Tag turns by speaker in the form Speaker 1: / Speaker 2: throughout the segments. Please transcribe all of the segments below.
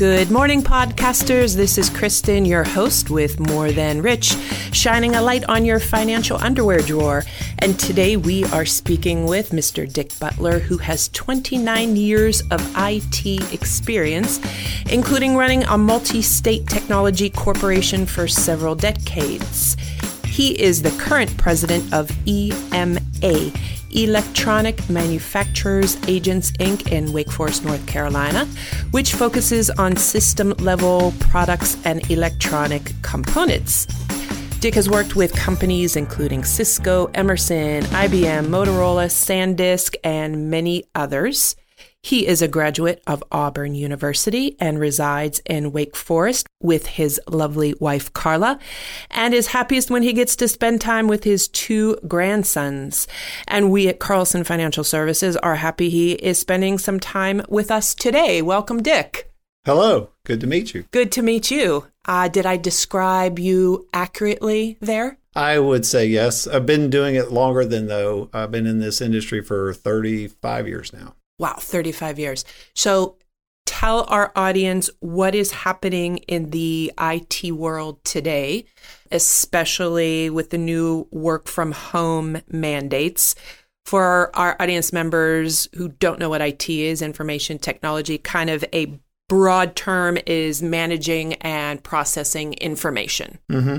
Speaker 1: Good morning, podcasters. This is Kristen, your host with More Than Rich, shining a light on your financial underwear drawer. And today we are speaking with Mr. Dick Butler, who has 29 years of IT experience, including running a multi-state technology corporation for several decades. He is the current president of EMA, Electronic Manufacturers Agents, Inc. in Wake Forest, North Carolina, which focuses on system-level products and electronic components. Dick has worked with companies including Cisco, Emerson, IBM, Motorola, SanDisk, and many others. He is a graduate of Auburn University and resides in Wake Forest with his lovely wife, Carla, and is happiest when he gets to spend time with his two grandsons. And we at Carlson Financial Services are happy he is spending some time with us today. Welcome, Dick.
Speaker 2: Hello. Good to meet you.
Speaker 1: Good to meet you. Did I describe you accurately there?
Speaker 2: I would say yes. I've been doing it longer than though. I've been in this industry for 35 years now.
Speaker 1: Wow, 35 years. So tell our audience what is happening in the IT world today, especially with the new work from home mandates. For our audience members who don't know what IT is, information technology, kind of a broad term is managing and processing information.
Speaker 2: Mm-hmm.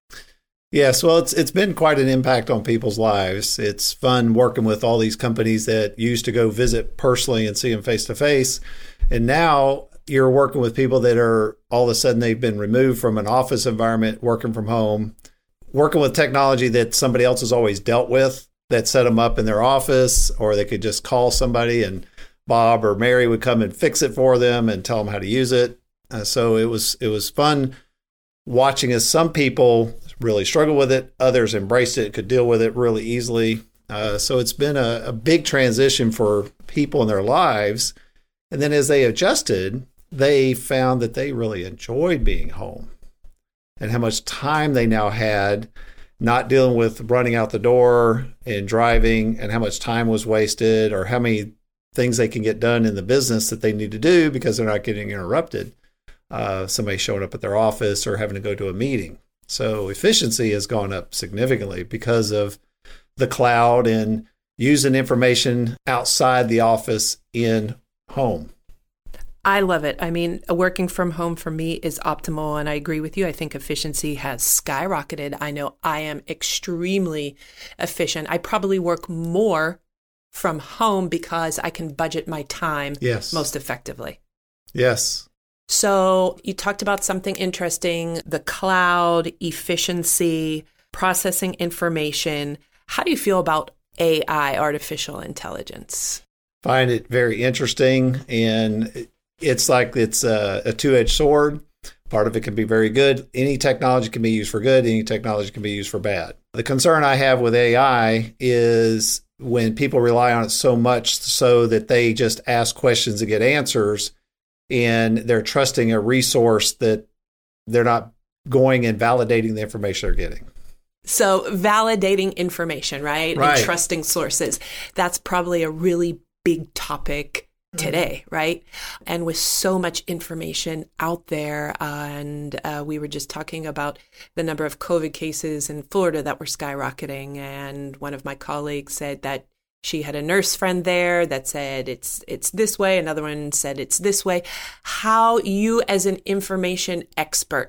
Speaker 2: Yes, well, it's been quite an impact on people's lives. It's fun working with all these companies that used to go visit personally and see them face to face. And now you're working with people that are all of a sudden they've been removed from an office environment, working from home, working with technology that somebody else has always dealt with that set them up in their office, or they could just call somebody and Bob or Mary would come and fix it for them and tell them how to use it. So it was fun watching as some people really struggled with it, others embraced it, could deal with it really easily. So it's been a big transition for people in their lives. And then as they adjusted, they found that they really enjoyed being home and how much time they now had not dealing with running out the door and driving, and how much time was wasted, or how many things they can get done in the business that they need to do because they're not getting interrupted. Somebody showing up at their office or having to go to a meeting. So efficiency has gone up significantly because of the cloud and using information outside the office in home.
Speaker 1: I love it. I mean, working from home for me is optimal, and I agree with you. I think efficiency has skyrocketed. I know I am extremely efficient. I probably work more from home because I can budget my time most effectively.
Speaker 2: Yes.
Speaker 1: So you talked about something interesting, the cloud, efficiency, processing information. How do you feel about AI, artificial intelligence?
Speaker 2: Find it very interesting, and it's like it's a two-edged sword. Part of it can be very good. Any technology can be used for good. Any technology can be used for bad. The concern I have with AI is when people rely on it so much so that they just ask questions and get answers, and they're trusting a resource that they're not going and validating the information they're getting.
Speaker 1: So validating information, right? And trusting sources. That's probably a really big topic today, right? And with so much information out there, and we were just talking about the number of COVID cases in Florida that were skyrocketing. And one of my colleagues said that she had a nurse friend there that said it's this way. Another one said it's this way. How you, as an information expert,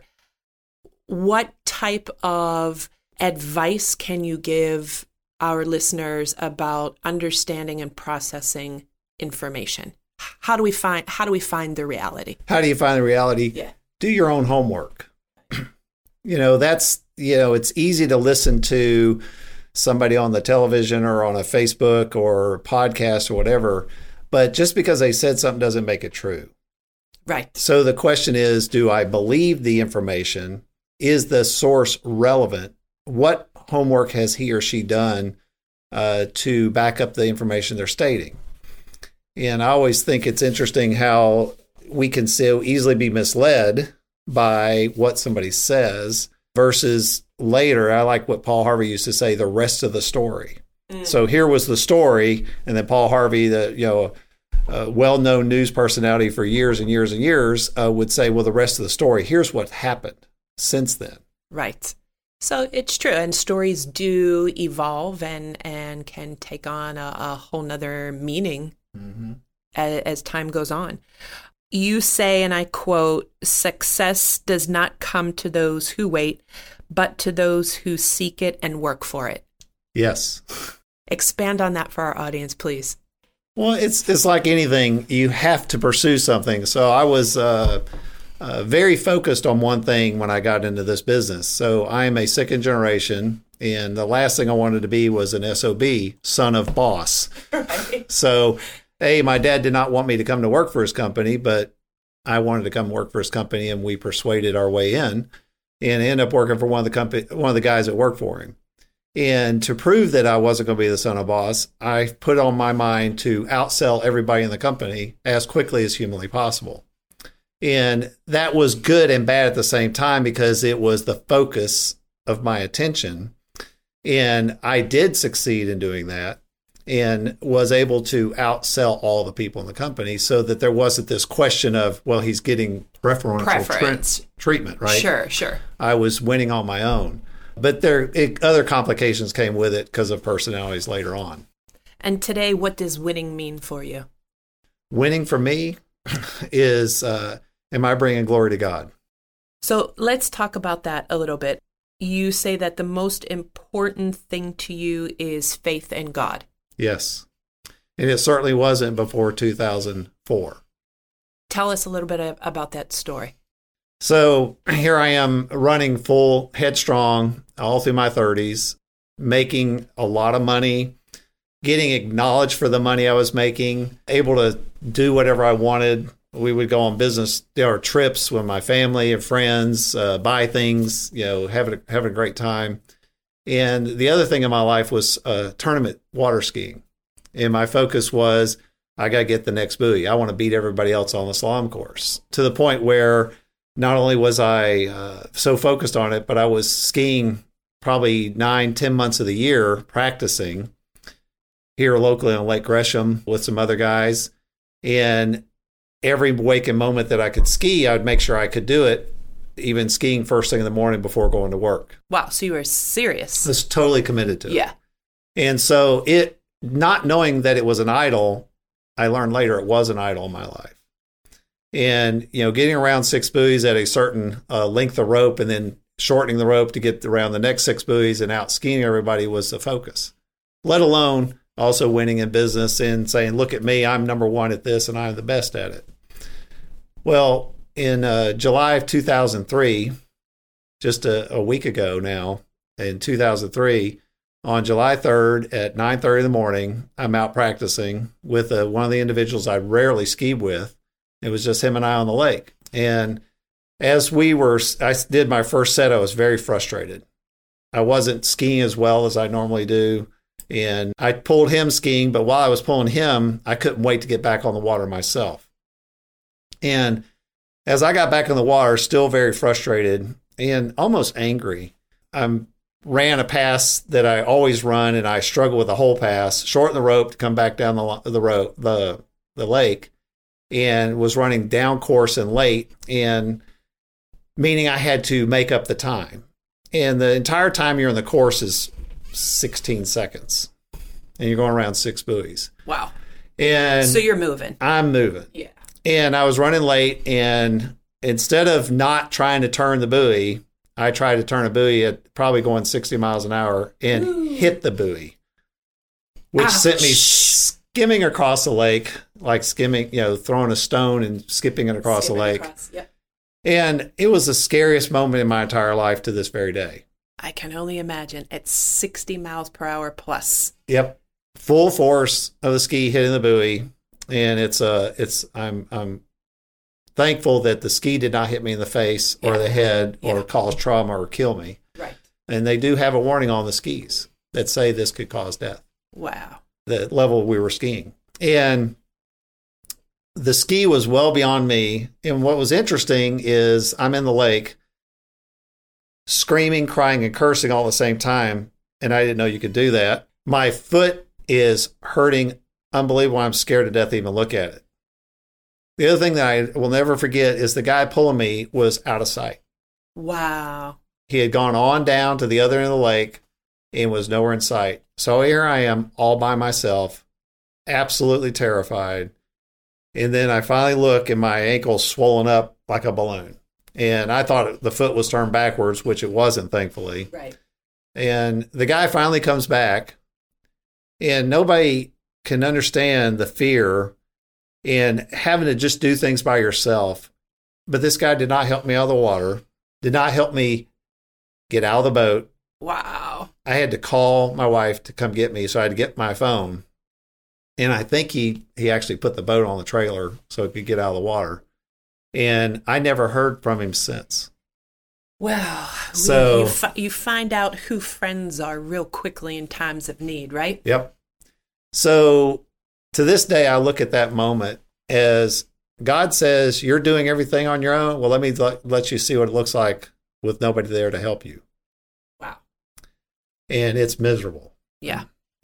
Speaker 1: what type of advice can you give our listeners about understanding and processing information? How do we find the reality?
Speaker 2: How do you find the reality?
Speaker 1: Yeah.
Speaker 2: Do your own homework. It's easy to listen to somebody on the television or on a Facebook or podcast or whatever, but just because they said something doesn't make it true.
Speaker 1: Right.
Speaker 2: So the question is, do I believe the information? Is the source relevant? What homework has he or she done to back up the information they're stating? And I always think it's interesting how we can so easily be misled by what somebody says versus later. I like what Paul Harvey used to say, the rest of the story. So here was the story, and then Paul Harvey, well-known news personality for years and years and years would say, well, the rest of the story, here's what happened since then.
Speaker 1: Right. So it's true. And stories do evolve and can take on a whole nother meaning as time goes on. You say, and I quote, "Success does not come to those who wait, but to those who seek it and work for it."
Speaker 2: Yes.
Speaker 1: Expand on that for our audience, please.
Speaker 2: Well, it's like anything. You have to pursue something. So I was very focused on one thing when I got into this business. So I am a second generation, and the last thing I wanted to be was an SOB, son of boss. Right. So, my dad did not want me to come to work for his company, but I wanted to come work for his company, and we persuaded our way in and ended up working for one of the guys that worked for him. And to prove that I wasn't going to be the son of boss, I put on my mind to outsell everybody in the company as quickly as humanly possible. And that was good and bad at the same time because it was the focus of my attention. And I did succeed in doing that and was able to outsell all the people in the company so that there wasn't this question of, well, he's getting preferential treatment, right?
Speaker 1: Sure.
Speaker 2: I was winning on my own. But other complications came with it because of personalities later on.
Speaker 1: And today, what does winning mean for you?
Speaker 2: Winning for me is, am I bringing glory to God?
Speaker 1: So let's talk about that a little bit. You say that the most important thing to you is faith in God.
Speaker 2: Yes. And it certainly wasn't before 2004.
Speaker 1: Tell us a little bit about that story.
Speaker 2: So here I am running full headstrong all through my 30s, making a lot of money, getting acknowledged for the money I was making, able to do whatever I wanted. We would go on business trips with my family and friends, buy things, having a great time. And the other thing in my life was tournament water skiing. And my focus was, I got to get the next buoy. I want to beat everybody else on the slalom course, to the point where not only was I so focused on it, but I was skiing probably 9-10 months of the year practicing here locally on Lake Gresham with some other guys. And every waking moment that I could ski, I would make sure I could do it, even skiing first thing in the morning before going to work.
Speaker 1: Wow, so you were serious.
Speaker 2: I was totally committed to it.
Speaker 1: Yeah.
Speaker 2: And so not knowing that it was an idol, I learned later it was an idol in my life. And, getting around 6 buoys at a certain length of rope and then shortening the rope to get around the next 6 buoys and out skiing everybody was the focus, let alone also winning in business and saying, look at me, I'm number one at this and I'm the best at it. Well, in July of 2003, just a week ago now, in 2003, on July 3rd at 9:30 in the morning, I'm out practicing with one of the individuals I rarely skied with. It was just him and I on the lake. And as I did my first set, I was very frustrated. I wasn't skiing as well as I normally do. And I pulled him skiing, but while I was pulling him, I couldn't wait to get back on the water myself. And as I got back in the water, still very frustrated and almost angry, I ran a pass that I always run, and I struggle with a whole pass, shortened the rope to come back down the lake, and was running down course and late, and meaning I had to make up the time. And the entire time you're in the course is 16 seconds, and you're going around 6 buoys.
Speaker 1: Wow.
Speaker 2: And
Speaker 1: so you're moving.
Speaker 2: I'm moving.
Speaker 1: Yeah.
Speaker 2: And I was running late, and instead of not trying to turn the buoy, I tried to turn a buoy at probably going 60 miles an hour and hit the buoy, which sent me skimming across the lake, like skimming, throwing a stone and skipping it across the lake.
Speaker 1: Yep.
Speaker 2: And it was the scariest moment in my entire life to this very day.
Speaker 1: I can only imagine. At 60 miles per hour plus.
Speaker 2: Yep. Full force of the ski hitting the buoy. And I'm thankful that the ski did not hit me in the face or the head or cause trauma or kill me.
Speaker 1: Right.
Speaker 2: And they do have a warning on the skis that say this could cause death.
Speaker 1: Wow.
Speaker 2: The level we were skiing. And the ski was well beyond me. And what was interesting is I'm in the lake screaming, crying, and cursing all at the same time. And I didn't know you could do that. My foot is hurting unbelievable. I'm scared to death to even look at it. The other thing that I will never forget is the guy pulling me was out of sight.
Speaker 1: Wow.
Speaker 2: He had gone on down to the other end of the lake and was nowhere in sight. So here I am all by myself, absolutely terrified. And then I finally look and my ankle's swollen up like a balloon. And I thought the foot was turned backwards, which it wasn't, thankfully.
Speaker 1: Right.
Speaker 2: And the guy finally comes back, and nobody can understand the fear in having to just do things by yourself. But this guy did not help me out of the water, did not help me get out of the boat.
Speaker 1: Wow.
Speaker 2: I had to call my wife to come get me, so I had to get my phone. And I think he actually put the boat on the trailer so he could get out of the water. And I never heard from him since.
Speaker 1: Well,
Speaker 2: so
Speaker 1: you find out who friends are real quickly in times of need, right?
Speaker 2: Yep. So to this day, I look at that moment as God says, you're doing everything on your own. Well, let me let you see what it looks like with nobody there to help you.
Speaker 1: Wow.
Speaker 2: And it's miserable.
Speaker 1: Yeah.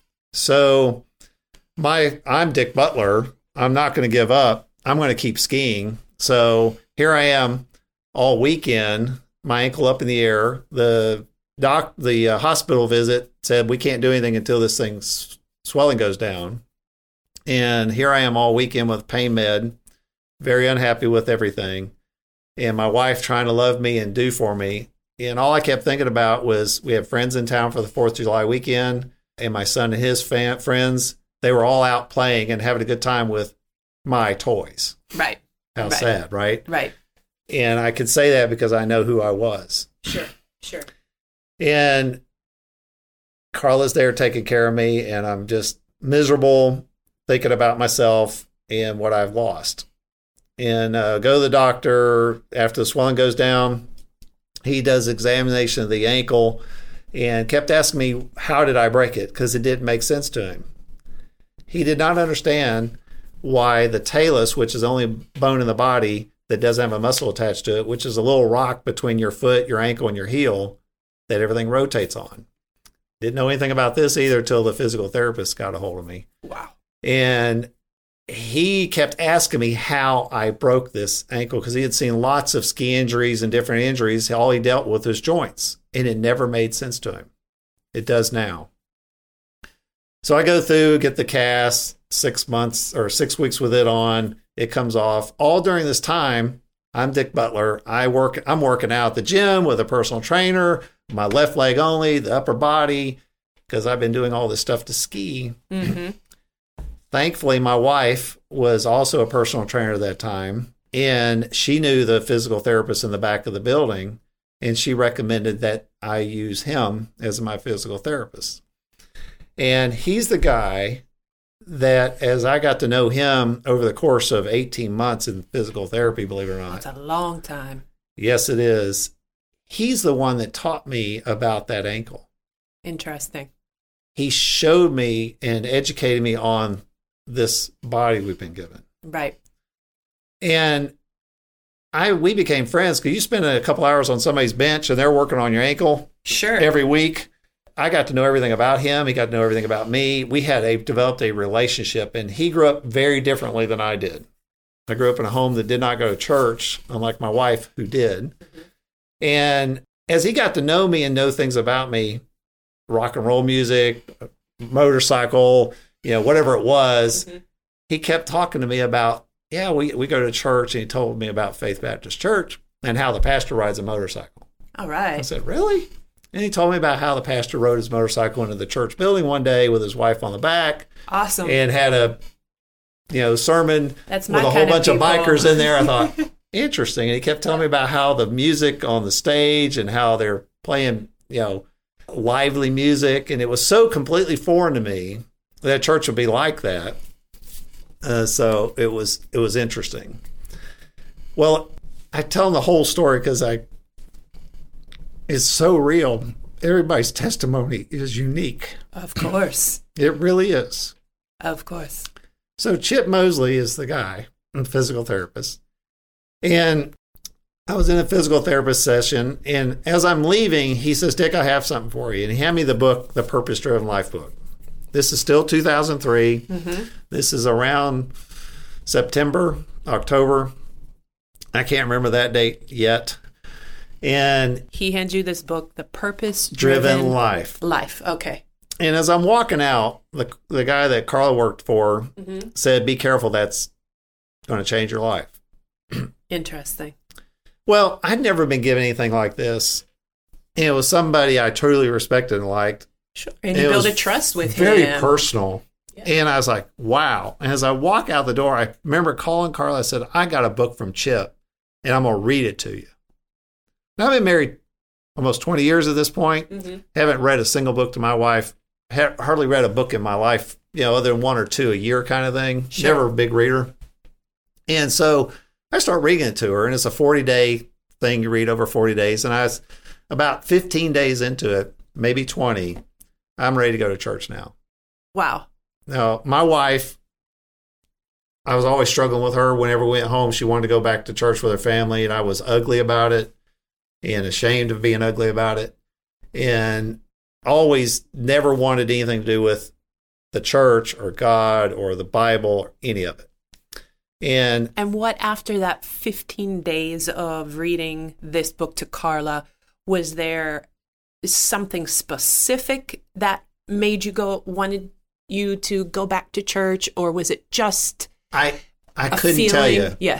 Speaker 2: So I'm Dick Butler. I'm not going to give up. I'm going to keep skiing. So here I am all weekend, my ankle up in the air. The hospital visit said we can't do anything until this thing's swelling goes down. And here I am all weekend with pain med, very unhappy with everything. And my wife trying to love me and do for me. And all I kept thinking about was we have friends in town for the 4th of July weekend. And my son and his friends, they were all out playing and having a good time with my toys.
Speaker 1: Right.
Speaker 2: How sad, right?
Speaker 1: Right.
Speaker 2: And I could say that because I know who I was.
Speaker 1: Sure.
Speaker 2: And Carla's there taking care of me, and I'm just miserable thinking about myself and what I've lost. And go to the doctor after the swelling goes down. He does examination of the ankle and kept asking me, how did I break it? Because it didn't make sense to him. He did not understand why the talus, which is the only bone in the body that doesn't have a muscle attached to it, which is a little rock between your foot, your ankle, and your heel that everything rotates on. Didn't know anything about this either until the physical therapist got a hold of me.
Speaker 1: Wow.
Speaker 2: And he kept asking me how I broke this ankle because he had seen lots of ski injuries and different injuries. All he dealt with was joints, and it never made sense to him. It does now. So I go through, get the cast, 6 months or 6 weeks with it on. It comes off. All during this time, I'm Dick Butler. I'm working out at the gym with a personal trainer, my left leg only, the upper body, because I've been doing all this stuff to ski.
Speaker 1: Mm-hmm.
Speaker 2: Thankfully, my wife was also a personal trainer at that time, and she knew the physical therapist in the back of the building, and she recommended that I use him as my physical therapist. And he's the guy that, as I got to know him over the course of 18 months in physical therapy, believe it or not.
Speaker 1: That's a long time.
Speaker 2: Yes, it is. He's the one that taught me about that ankle.
Speaker 1: Interesting.
Speaker 2: He showed me and educated me on this body we've been given.
Speaker 1: Right.
Speaker 2: And we became friends because you spend a couple hours on somebody's bench and they're working on your ankle.
Speaker 1: Sure.
Speaker 2: Every week. I got to know everything about him. He got to know everything about me. We had developed a relationship, and he grew up very differently than I did. I grew up in a home that did not go to church, unlike my wife, who did. Mm-hmm. And as he got to know me and know things about me, rock and roll music, motorcycle, whatever it was, mm-hmm. He kept talking to me about, we go to church, and he told me about Faith Baptist Church and how the pastor rides a motorcycle.
Speaker 1: All right.
Speaker 2: I said, really? And he told me about how the pastor rode his motorcycle into the church building one day with his wife on the back.
Speaker 1: Awesome.
Speaker 2: And had a, sermon
Speaker 1: with
Speaker 2: a whole bunch of bikers in there. I thought, interesting. And he kept telling me about how the music on the stage and how they're playing, lively music. And it was so completely foreign to me that church would be like that. So it was interesting. Well, I tell him the whole story because it's so real. Everybody's testimony is unique.
Speaker 1: Of course.
Speaker 2: It really is.
Speaker 1: Of course.
Speaker 2: So Chip Mosley is the guy, a physical therapist. And I was in a physical therapist session, and as I'm leaving, he says, Dick, I have something for you. And he handed me the book, The Purpose Driven Life book. This is still 2003. This is around September, October. I can't remember that date yet. And
Speaker 1: he hands you this book, The
Speaker 2: Purpose-Driven Life.
Speaker 1: Okay.
Speaker 2: And as I'm walking out, the guy that Carla worked for said, be careful, that's going to change your life.
Speaker 1: Interesting.
Speaker 2: Well, I'd never been given anything like this. And it was somebody I truly respected and liked.
Speaker 1: Sure. And you build a trust with him.
Speaker 2: Very personal.
Speaker 1: Yeah.
Speaker 2: And I was like, wow. And as I walk out the door, I remember calling Carla. I said, I got a book from Chip, and I'm going to read it to you. Now, I've been married almost 20 years at this point. Haven't read a single book to my wife. Hardly read a book in my life, other than one or two a year kind of thing.
Speaker 1: Sure.
Speaker 2: Never a big reader. And so I start reading it to her, and it's a 40-day thing you read over 40 days. And I was about 15 days into it, maybe 20. I'm ready to go to church now.
Speaker 1: Wow.
Speaker 2: Now, my wife, I was always struggling with her. Whenever we went home, she wanted to go back to church with her family, and I was ugly about it and ashamed of being ugly about it, and always never wanted anything to do with the church or God or the Bible or any of it. And
Speaker 1: what, after that 15 days of reading this book to Carla, was there something specific that made you wanted you to go back to church, or was it just
Speaker 2: I couldn't tell you.
Speaker 1: Yeah.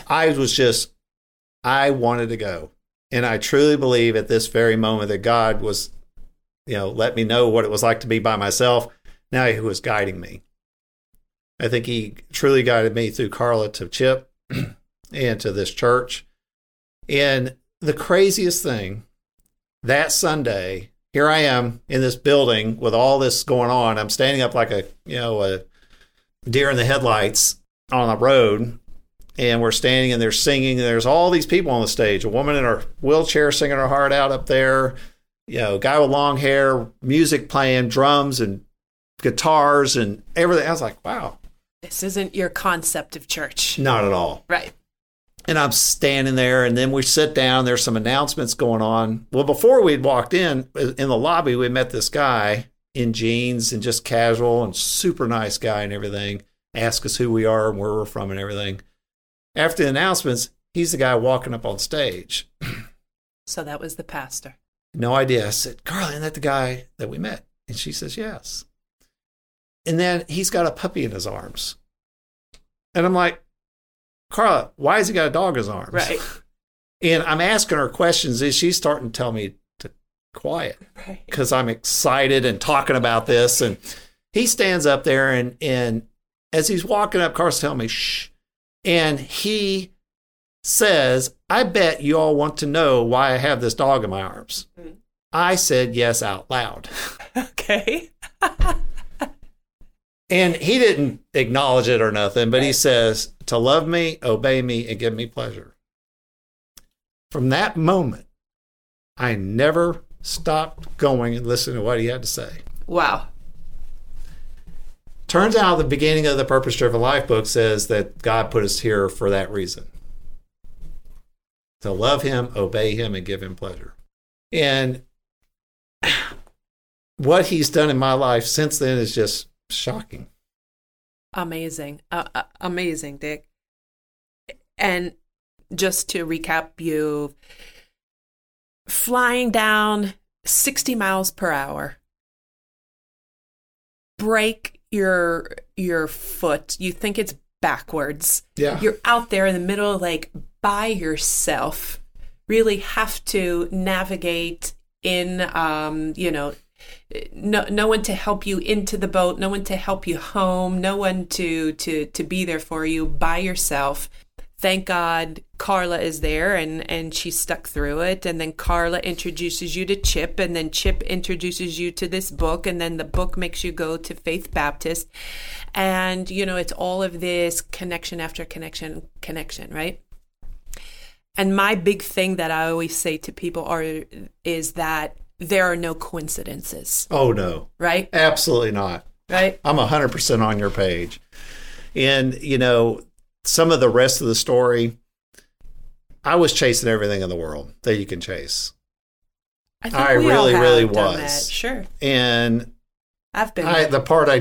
Speaker 2: I wanted to go. And I truly believe at this very moment that God was, let me know what it was like to be by myself. Now he was guiding me. I think he truly guided me through Carla to Chip and to this church. And the craziest thing, that Sunday, here I am in this building with all this going on. I'm standing up like a deer in the headlights on the road, and we're standing and they're singing. And there's all these people on the stage, a woman in her wheelchair singing her heart out up there, a guy with long hair, music playing, drums and guitars and everything. I was like, wow.
Speaker 1: This isn't your concept of church.
Speaker 2: Not at all.
Speaker 1: Right.
Speaker 2: And I'm standing there, and then we sit down. There's some announcements going on. Well, before we'd walked in the lobby, we met this guy in jeans and just casual, and super nice guy and everything. Asked us who we are and where we're from and everything. After the announcements, he's the guy walking up on stage.
Speaker 1: So that was the pastor.
Speaker 2: No idea. I said, Carla, isn't that the guy that we met? And she says, yes. And then he's got a puppy in his arms. And I'm like, Carla, why has he got a dog in his arms?
Speaker 1: Right.
Speaker 2: And I'm asking her questions, and she's starting to tell me to quiet because I'm excited and talking about this. And he stands up there, and as he's walking up, Carla's telling me, shh. And he says, I bet you all want to know why I have this dog in my arms. Mm-hmm. I said yes out loud.
Speaker 1: Okay.
Speaker 2: And he didn't acknowledge it or nothing, but he says, to love me, obey me, and give me pleasure. From that moment, I never stopped going and listening to what he had to say.
Speaker 1: Wow.
Speaker 2: Turns out the beginning of the Purpose-Driven Life book says that God put us here for that reason. To love him, obey him, and give him pleasure. And what he's done in my life since then is just shocking.
Speaker 1: Amazing. Amazing, Dick. And just to recap, you flying down 60 miles per hour, break your foot. You think it's backwards.
Speaker 2: Yeah.
Speaker 1: You're out there in the middle, like by yourself, really have to navigate in, no one to help you into the boat, no one to help you home, no one to be there for you, by yourself. Thank God Carla is there and she stuck through it. And then Carla introduces you to Chip, and then Chip introduces you to this book, and then the book makes you go to Faith Baptist. And, it's all of this connection after connection, right? And my big thing that I always say to people is that there are no coincidences.
Speaker 2: Oh, no.
Speaker 1: Right?
Speaker 2: Absolutely not.
Speaker 1: Right?
Speaker 2: I'm 100% on your page. And, some of the rest of the story, I was chasing everything in the world that you can chase.
Speaker 1: I really
Speaker 2: was.
Speaker 1: Sure.
Speaker 2: And
Speaker 1: I've been there.
Speaker 2: the part I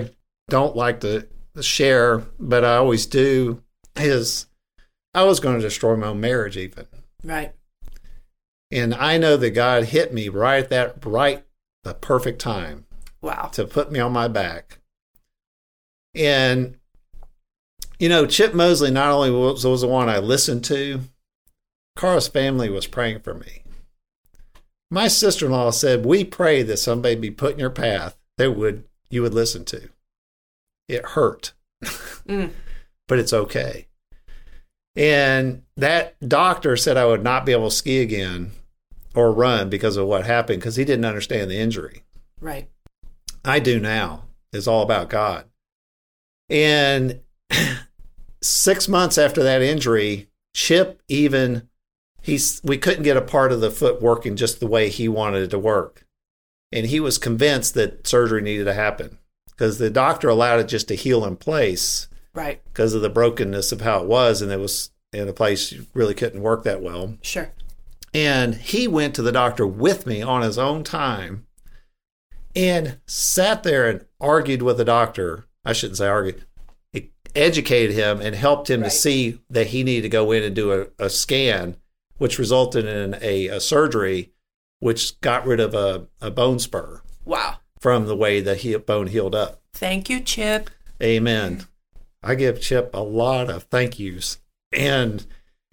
Speaker 2: don't like to share, but I always do, is I was going to destroy my own marriage even.
Speaker 1: Right.
Speaker 2: And I know that God hit me the perfect time.
Speaker 1: Wow.
Speaker 2: To put me on my back. And, you know, Chip Mosley not only was the one I listened to, Carla's family was praying for me. My sister-in-law said, we pray that somebody be put in your path that you would listen to. It hurt, but it's okay. And that doctor said I would not be able to ski again or run because of what happened, because he didn't understand the injury.
Speaker 1: Right.
Speaker 2: I do now. It's all about God. And 6 months after that injury, Chip we couldn't get a part of the foot working just the way he wanted it to work. And he was convinced that surgery needed to happen because the doctor allowed it just to heal in place.
Speaker 1: Right.
Speaker 2: Because of the brokenness of how it was. And it was in a place you really couldn't work that well.
Speaker 1: Sure. And
Speaker 2: he went to the doctor with me on his own time and sat there and argued with the doctor. I shouldn't say argued. He educated him and helped him to see that he needed to go in and do a scan, which resulted in a surgery, which got rid of a bone spur.
Speaker 1: Wow.
Speaker 2: From the way the bone healed up.
Speaker 1: Thank you, Chip.
Speaker 2: Amen. I give Chip a lot of thank yous. And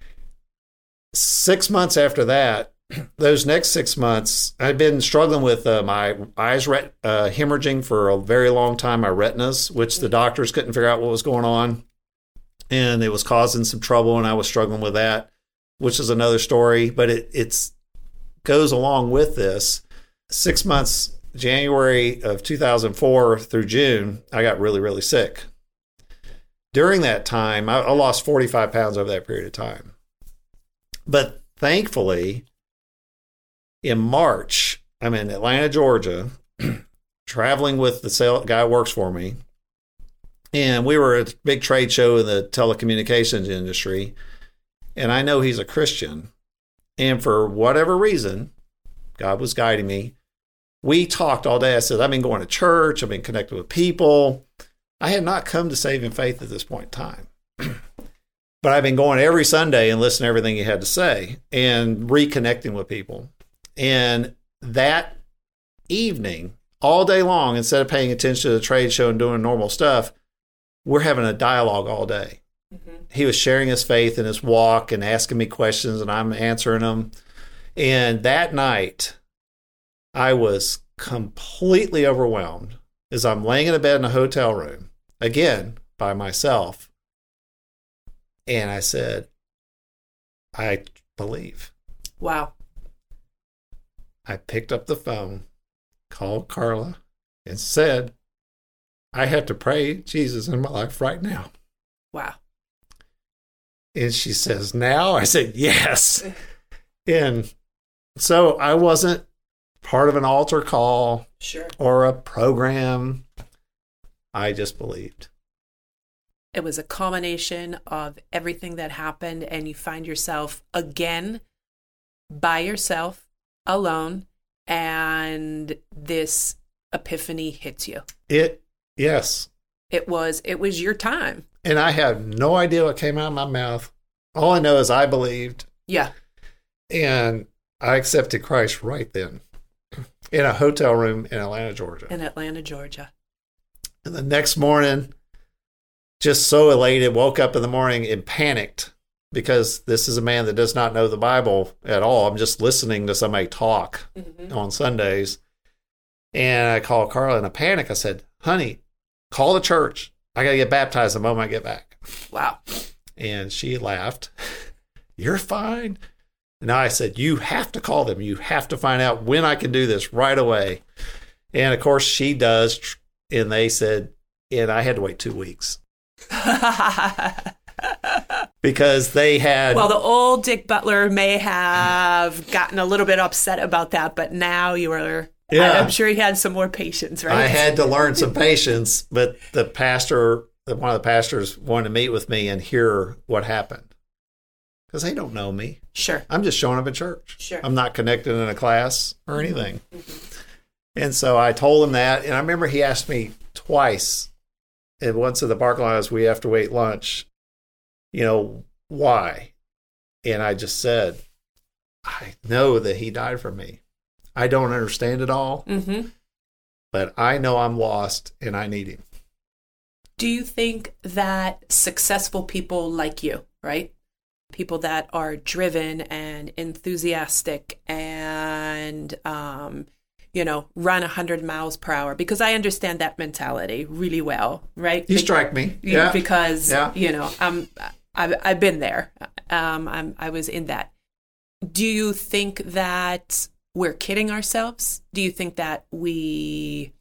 Speaker 2: 6 months after that, those next 6 months, I'd been struggling with my eyes hemorrhaging for a very long time, my retinas, which the doctors couldn't figure out what was going on. And it was causing some trouble, and I was struggling with that, which is another story. But it goes along with this. 6 months, January of 2004 through June, I got really, really sick. During that time, I lost 45 pounds over that period of time. But thankfully, in March, I'm in Atlanta, Georgia, traveling with the guy who works for me. And we were at a big trade show in the telecommunications industry. And I know he's a Christian. And for whatever reason, God was guiding me. We talked all day. I said, I've been going to church. I've been connected with people. I had not come to saving faith at this point in time. But I've been going every Sunday and listening to everything he had to say and reconnecting with people. And that evening, all day long, instead of paying attention to the trade show and doing normal stuff, we're having a dialogue all day. Mm-hmm. He was sharing his faith and his walk and asking me questions, and I'm answering them. And that night, I was completely overwhelmed as I'm laying in a bed in a hotel room, again, by myself. And I said, I believe.
Speaker 1: Wow.
Speaker 2: I picked up the phone, called Carla, and said, I have to pray Jesus in my life right now.
Speaker 1: Wow.
Speaker 2: And she says, now? I said, yes. And so I wasn't part of an altar call or a program. I just believed.
Speaker 1: It was a culmination of everything that happened, and you find yourself again by yourself, alone, and this epiphany hits you.
Speaker 2: Yes.
Speaker 1: It was your time.
Speaker 2: And I have no idea what came out of my mouth. All I know is I believed.
Speaker 1: Yeah.
Speaker 2: And I accepted Christ right then in a hotel room in Atlanta, Georgia. And the next morning, just so elated, woke up in the morning and panicked because this is a man that does not know the Bible at all. I'm just listening to somebody talk on Sundays. And I called Carla in a panic. I said, honey, call the church. I got to get baptized the moment I get back.
Speaker 1: Wow.
Speaker 2: And she laughed. You're fine. And I said, you have to call them. You have to find out when I can do this right away. And of course she does. And they said, and I had to wait 2 weeks. Because they had...
Speaker 1: Well, the old Dick Butler may have gotten a little bit upset about that, but now you are... Yeah. I'm sure he had some more patience, right?
Speaker 2: I had to learn some patience, but one of the pastors wanted to meet with me and hear what happened. Because they don't know me.
Speaker 1: Sure.
Speaker 2: I'm just showing up at church.
Speaker 1: Sure.
Speaker 2: I'm not connected in a class or anything. Mm-hmm. And so I told him that, and I remember he asked me twice, and once at the parking lot as we have to wait lunch, why? And I just said, I know that he died for me. I don't understand it all, but I know I'm lost and I need him.
Speaker 1: Do you think that successful people like you, right? People that are driven and enthusiastic and, run 100 miles per hour, because I understand that mentality really well, right?
Speaker 2: You strike me. Yeah.
Speaker 1: Because, I've been there. I was in that. Do you think that we're kidding ourselves? Do you think that we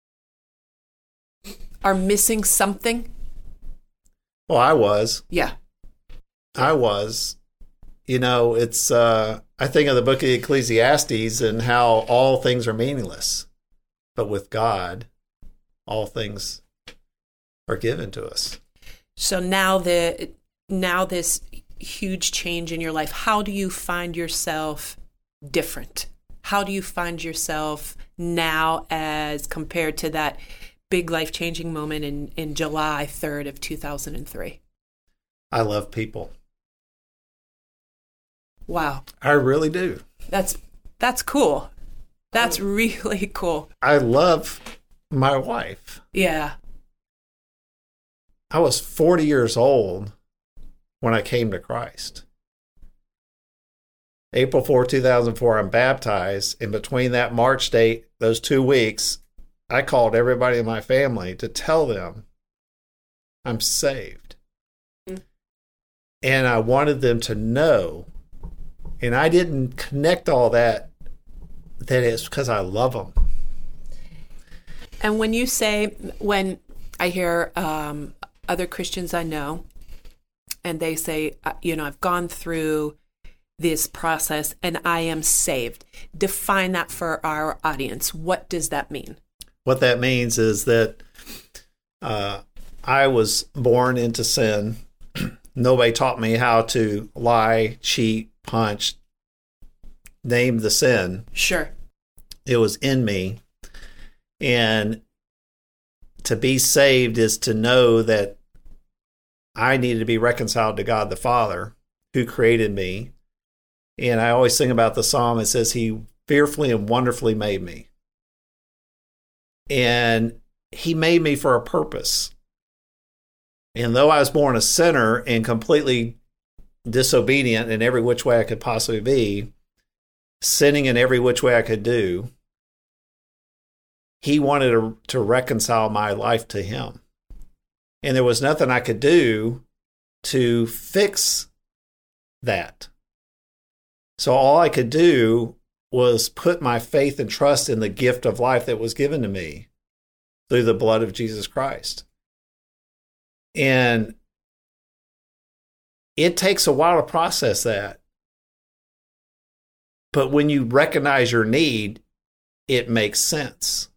Speaker 1: are missing something?
Speaker 2: Well, I was.
Speaker 1: Yeah.
Speaker 2: I was. It's, I think of the book of Ecclesiastes and how all things are meaningless. But with God, all things are given to us.
Speaker 1: So now this huge change in your life, how do you find yourself different? How do you find yourself now as compared to that big life-changing moment in July 3rd of 2003?
Speaker 2: I love people.
Speaker 1: Wow.
Speaker 2: I really do.
Speaker 1: That's cool. That's really cool.
Speaker 2: I love my wife.
Speaker 1: Yeah.
Speaker 2: I was 40 years old when I came to Christ. April 4, 2004, I'm baptized. And between that March date, those 2 weeks, I called everybody in my family to tell them I'm saved. And I wanted them to know, and I didn't connect all that it's because I love them.
Speaker 1: And when I hear other Christians I know, and they say, I've gone through this process and I am saved. Define that for our audience. What does that mean?
Speaker 2: What that means is that I was born into sin. Nobody taught me how to lie, cheat, punch, name the sin.
Speaker 1: Sure.
Speaker 2: It was in me. And to be saved is to know that I needed to be reconciled to God the Father, who created me. And I always sing about the psalm. It says, He fearfully and wonderfully made me. And He made me for a purpose. And though I was born a sinner and completely disobedient in every which way I could possibly be, sinning in every which way I could do, He wanted to reconcile my life to Him. And there was nothing I could do to fix that. So all I could do was put my faith and trust in the gift of life that was given to me through the blood of Jesus Christ. And it takes a while to process that. But when you recognize your need, it makes sense.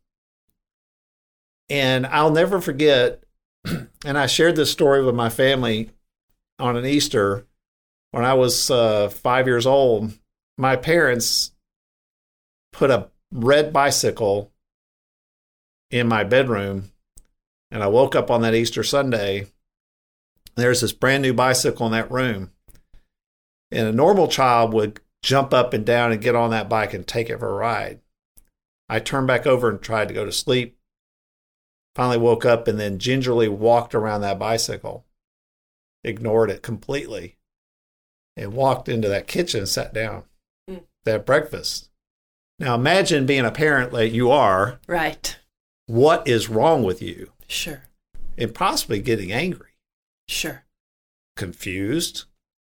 Speaker 2: And I'll never forget, and I shared this story with my family on an Easter when I was 5 years old. My parents put a red bicycle in my bedroom, and I woke up on that Easter Sunday. There's this brand new bicycle in that room. And a normal child would jump up and down and get on that bike and take it for a ride. I turned back over and tried to go to sleep. Finally woke up and then gingerly walked around that bicycle, ignored it completely, and walked into that kitchen and sat down to have breakfast. Now imagine being a parent like you are.
Speaker 1: Right.
Speaker 2: What is wrong with you?
Speaker 1: Sure.
Speaker 2: And possibly getting angry.
Speaker 1: Sure.
Speaker 2: Confused.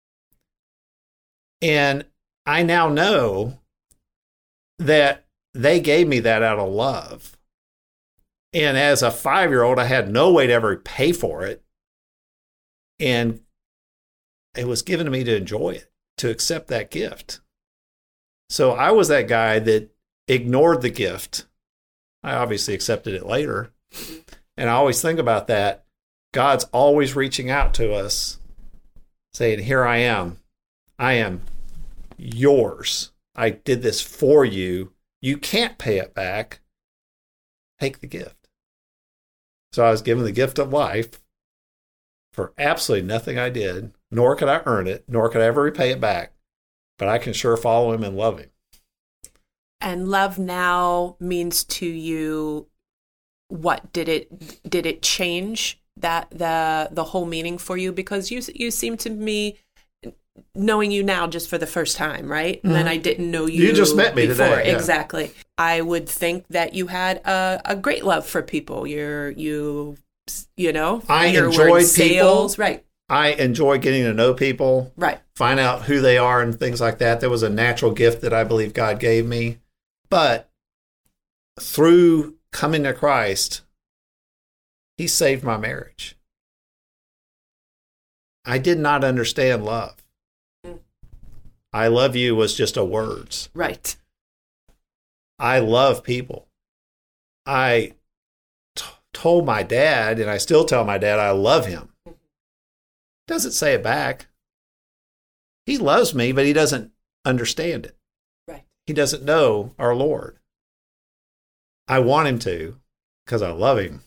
Speaker 2: And I now know that they gave me that out of love. And as a 5-year-old, I had no way to ever pay for it. And it was given to me to enjoy it, to accept that gift. So I was that guy that ignored the gift. I obviously accepted it later. And I always think about that. God's always reaching out to us, saying, here I am. I am yours. I did this for you. You can't pay it back. Take the gift. So I was given the gift of life for absolutely nothing I did, nor could I earn it, nor could I ever repay it back. But I can sure follow him and love him.
Speaker 1: And love now means to you, what did it change that the whole meaning for you? Because you seem to me, knowing you now just for the first time, right? And then I didn't know you.
Speaker 2: You just met me
Speaker 1: before.
Speaker 2: today. Yeah.
Speaker 1: Exactly. I would think that you had a great love for people. You know,
Speaker 2: I
Speaker 1: your
Speaker 2: enjoy
Speaker 1: word sales,
Speaker 2: people.
Speaker 1: right?
Speaker 2: I enjoy getting to know people,
Speaker 1: Right.
Speaker 2: Find out who they are and things like that. There was a natural gift that I believe God gave me. But through coming to Christ, he saved my marriage. I did not understand love. I love you was just a words.
Speaker 1: Right.
Speaker 2: I love people. I told my dad, and I still tell my dad, I love him. Doesn't say it back. He loves me, but he doesn't understand it.
Speaker 1: Right.
Speaker 2: He doesn't know our Lord. I want him to because I love him.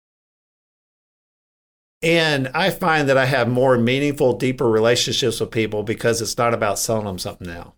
Speaker 2: And I find that I have more meaningful, deeper relationships with people because it's not about selling them something now.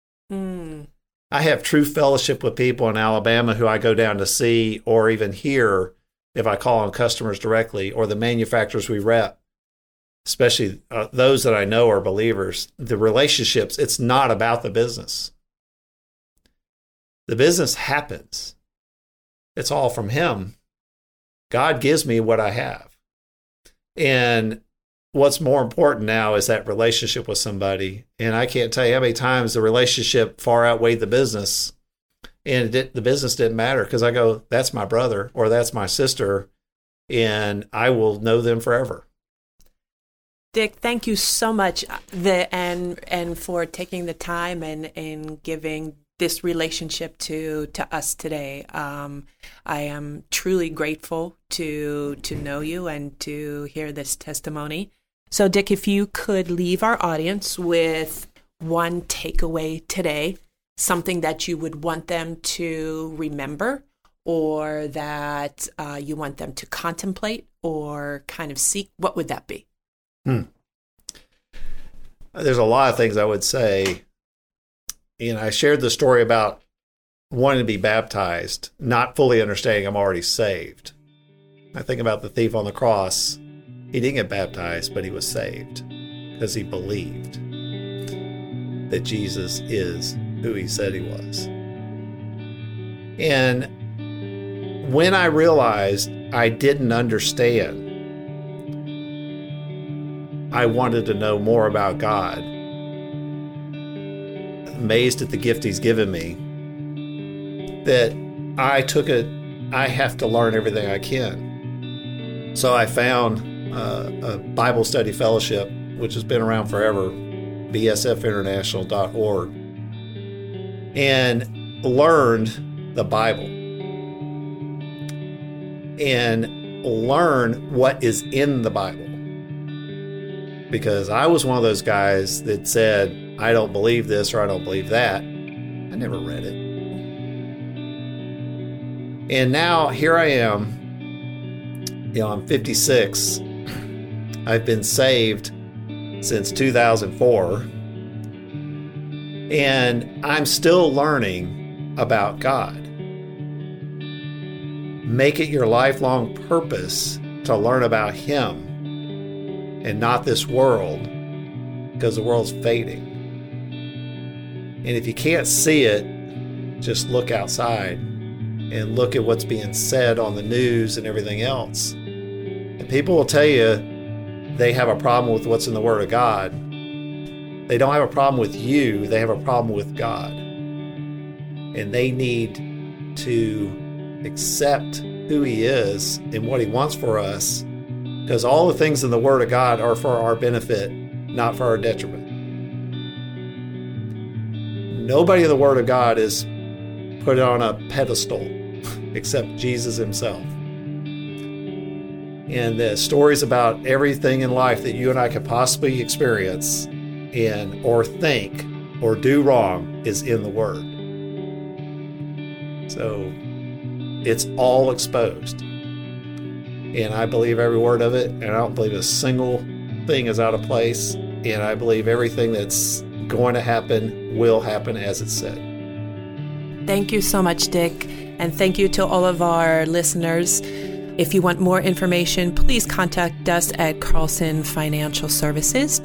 Speaker 2: I have true fellowship with people in Alabama who I go down to see, or even hear if I call on customers directly, or the manufacturers we rep, especially those that I know are believers. The relationships, it's not about the business. The business happens. It's all from him. God gives me what I have. And what's more important now is that relationship with somebody. And I can't tell you how many times the relationship far outweighed the business. And the business didn't matter because I go, that's my brother or that's my sister, and I will know them forever.
Speaker 1: Dick, thank you so much and for taking the time and giving this relationship to us today. I am truly grateful to know you and to hear this testimony. So, Dick, if you could leave our audience with one takeaway today, something that you would want them to remember, or that you want them to contemplate or kind of seek, what would that be?
Speaker 2: There's a lot of things I would say. I shared the story about wanting to be baptized, not fully understanding I'm already saved. I think about the thief on the cross. He didn't get baptized, but he was saved because he believed that Jesus is who he said he was. And when I realized I didn't understand, I wanted to know more about God. Amazed at the gift he's given me, that I took it, I have to learn everything I can. So I found a Bible study fellowship, which has been around forever, bsfinternational.org, and learned the Bible and learn what is in the Bible. Because I was one of those guys that said, I don't believe this or I don't believe that. I never read it. And now here I am. I'm 56. I've been saved since 2004. And I'm still learning about God. Make it your lifelong purpose to learn about him and not this world, because the world's fading. And if you can't see it, just look outside and look at what's being said on the news and everything else. And people will tell you they have a problem with what's in the Word of God. They don't have a problem with you, they have a problem with God. And they need to accept who he is and what he wants for us, because all the things in the Word of God are for our benefit, not for our detriment. Nobody in the Word of God is put on a pedestal except Jesus himself. And the stories about everything in life that you and I could possibly experience and or think or do wrong is in the Word. So it's all exposed. and I believe every word of it, and I don't believe a single thing is out of place, and I believe everything that's going to happen will happen as it's said.
Speaker 1: Thank you so much, Dick, and thank you to all of our listeners. If you want more information, please contact us at Carlson Financial Services,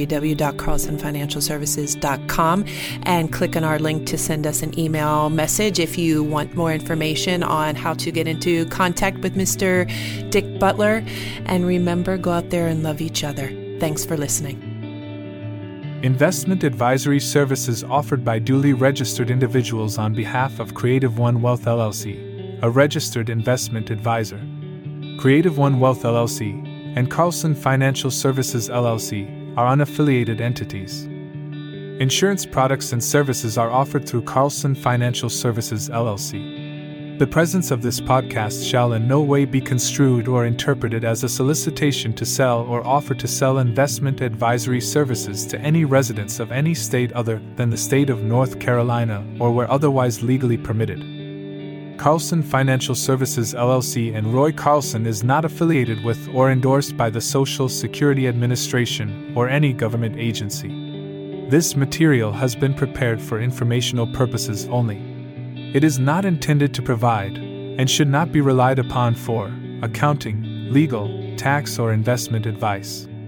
Speaker 1: www.carlsonfinancialservices.com, and click on our link to send us an email message if you want more information on how to get into contact with Mr. Dick Butler. And remember, go out there and love each other. Thanks for listening.
Speaker 3: Investment advisory services offered by duly registered individuals on behalf of Creative One Wealth LLC, a registered investment advisor. Creative One Wealth LLC and Carlson Financial Services LLC are unaffiliated entities. Insurance products and services are offered through Carlson Financial Services LLC. The presence of this podcast shall in no way be construed or interpreted as a solicitation to sell or offer to sell investment advisory services to any residents of any state other than the state of North Carolina or where otherwise legally permitted. Carlson Financial Services LLC and Roy Carlson is not affiliated with or endorsed by the Social Security Administration or any government agency. This material has been prepared for informational purposes only. It is not intended to provide, and should not be relied upon for, accounting, legal, tax, or investment advice.